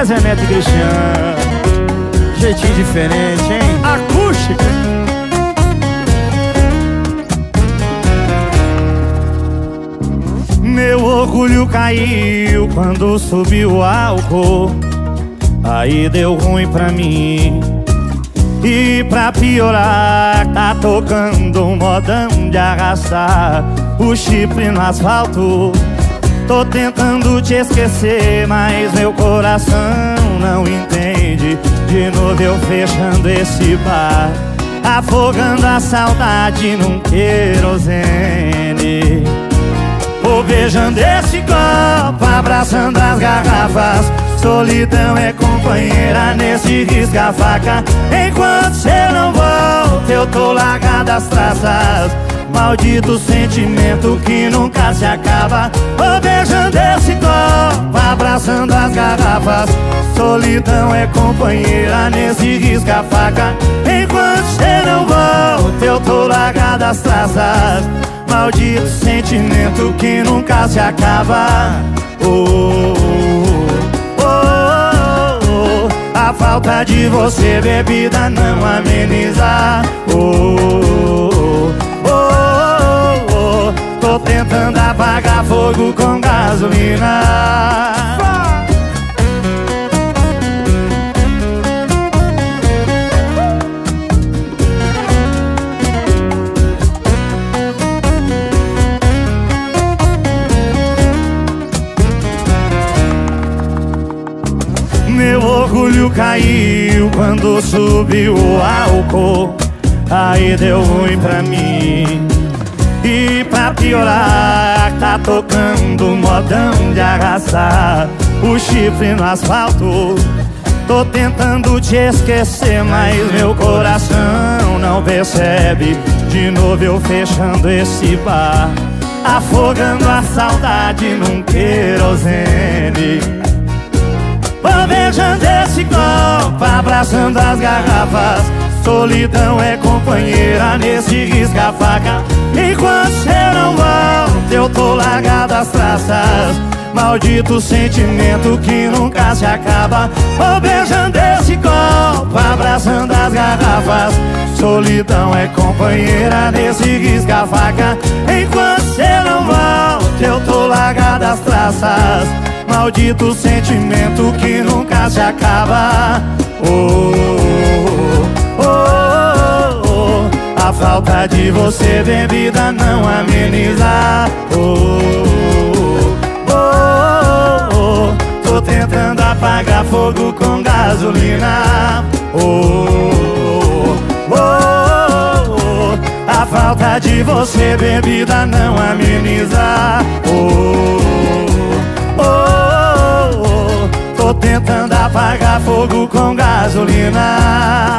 Zé Neto e Cristiano. Jeitinho diferente, hein? Acústica. Meu orgulho caiu quando subiu o álcool. Aí deu ruim pra mim. E pra piorar, tá tocando um modão de arrastar o chifre no asfalto. Tô tentando te esquecer, mas meu coração não entende. De novo eu fechando esse bar, afogando a saudade num querosene. Vou beijando esse copo, abraçando as garrafas. Solidão é companheira nesse risca-faca. Enquanto cê não volta, eu tô largado as traças. Maldito sentimento que nunca se acaba. Vou beijando esse copo, abraçando as garrafas. Solidão é companheira nesse risca-faca. Enquanto cê não volta, eu tô largado as traças. Maldito sentimento que nunca se acaba. A falta de você, bebida, não ameniza. Tô tentando apagar fogo com gasolina. Meu orgulho caiu quando subiu o álcool. Aí deu ruim pra mim. E pra piorar, tá tocando um modão de arrastar o chifre no asfalto. Tô tentando te esquecer, mas meu coração não percebe. De novo eu fechando esse bar, afogando a saudade num querosene. Vou beijando esse copo, abraçando as garrafas. Solidão é companheira nesse risca-faca. Enquanto cê não volta, eu tô largado as traças. Maldito sentimento que nunca se acaba. Vou beijando esse copo, abraçando as garrafas. Solidão é companheira nesse risca-faca. Enquanto cê não volta, eu tô largado as traças. Maldito sentimento que nunca se acaba. A falta de você, bebida, não ameniza. Tô tentando apagar fogo com gasolina. A falta de você, bebida, não ameniza. Tô tentando apagar fogo com gasolina.